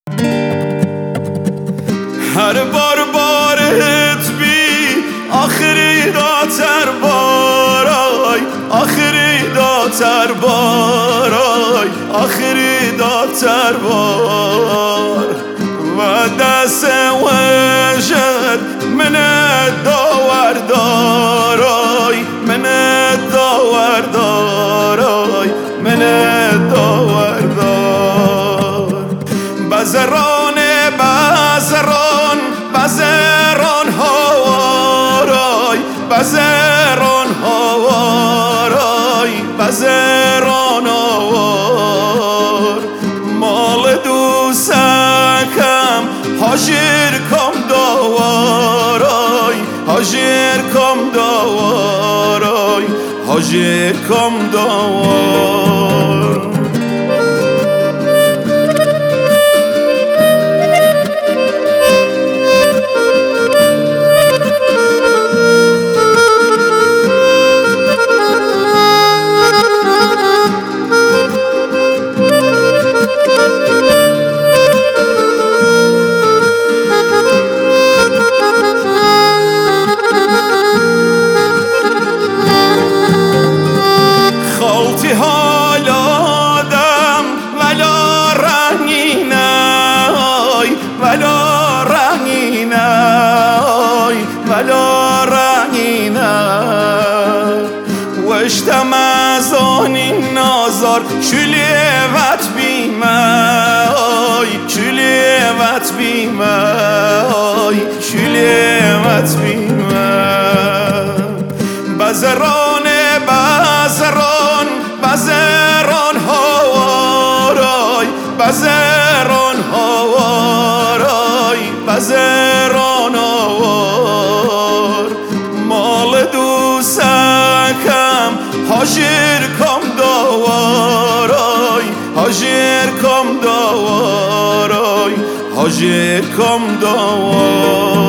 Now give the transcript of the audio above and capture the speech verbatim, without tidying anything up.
هر بار بارت بی آخری داتر بارای آخری داتر بارای آخری داتر بار و دست وجد من داور دارای من داور دارای من داور دار بزران بزران بزران هوارای بزران هوارای بزران هوار مال دوستکم حاجر کم داوارای حاجر کم داوارای حاجر کم داوار خالتی حال آدم ولا رنگینای ولا رنگینای ولا رنگینای وشتم از آنی نازار شلیوت بیمای شلیوت بیمای شلیوت بیمای بزران بزران بزران هوارای بزران هوارای بزران هوار مال دوستکم حاجر کم داوارای حاجر کم داوارای حاجر کم داوار